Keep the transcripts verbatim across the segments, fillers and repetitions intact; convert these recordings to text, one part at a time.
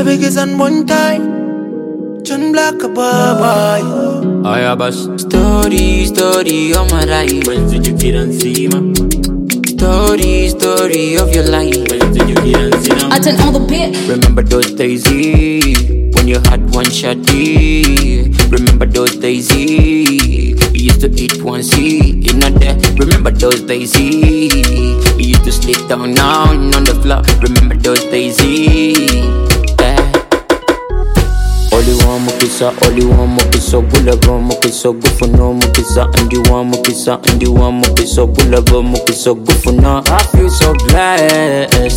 the biggest and one time. John Black a boy. I have a story, story of my life. When did you get and see ma? Story, story of your life. When did you get and see ma? I turn all the bit. Remember those days, eh, when you had one shot, eh? Remember those days, eh, you used to eat one seed, you know that. Remember those days, eh, you used to sleep down down on the floor. Remember those days, eh, yeah. Only one mukisa, only one mukisa, gulaba mukisa, gufuna mukisa, and you one mukisa, and you one mukisa, gulaba mukisa, gufuna. I feel so blessed.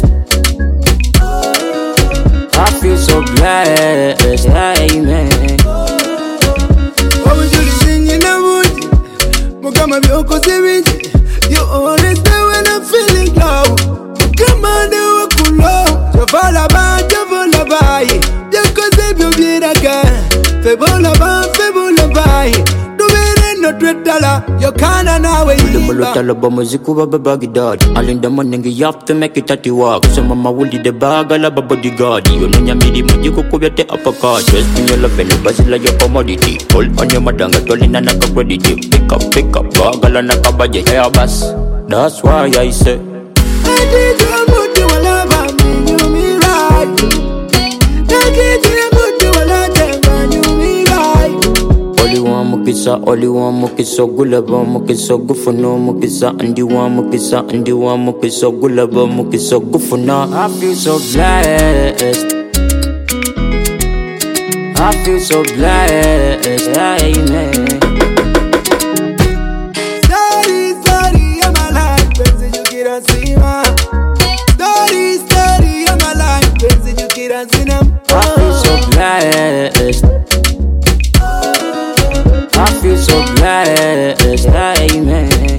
I feel so blessed, amen. Always do the thing in the wood. Mukama bioko sevinci. You always there when I'm feeling low. Mukama de wakulo. Javala ba, javala ba. Jako sebi ubiraka. Febola ba, febola ba. Dubere no twetala. Yo kana na we The mulotala ba muziku ba babagi dad. Alinda manengi you have to make it at the walk. So mama wuli de bagala ba bodyguard. You know nyamidi mujiko kubyate uppercut. Just in your love and basila your commodity. Hold on your madanga tolina naka credit. Pick up, pick up, bagala naka budget. Hey boss, that's why I say I did your booty while I love me, you me right. I did your booty while I love you me right. only one mukisa, only one mukisa, gulaba mukisa, gufuna mukisa, and you one mukisa, and you one mukisa, gulaba mukisa, gufuna. I feel so blessed. I feel so blessed, amen. Story, story of my life, pensi you get and see ma. Story, story of my life, pensi you get and see them. I feel so blessed. I feel so blessed, amen.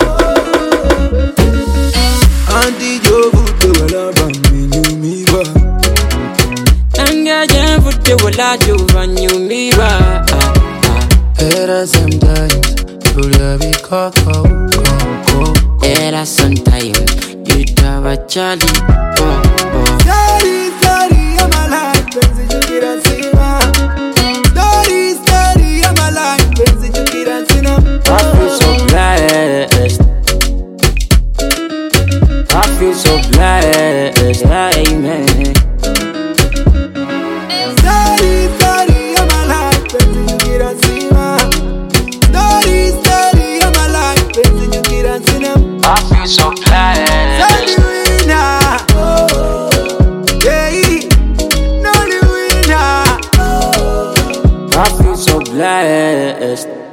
Auntie Joe, good to love me, you me ba. Anga jam for the wala do van you me ba. Era sometimes, you love me coco, coco. Era sometime you tava Charlie. Oh, oh. Story, story of my life, pensi you get and see ma. Story, story of my life, pensi you get and see them. I feel so blessed. I feel so blessed, amen. Story, story of my life, pensi you get and see ma. Story, story of my life, pensi you get and see them. I feel so blessed. No the winner, oh, yeah, no the winner, oh. I feel so blessed.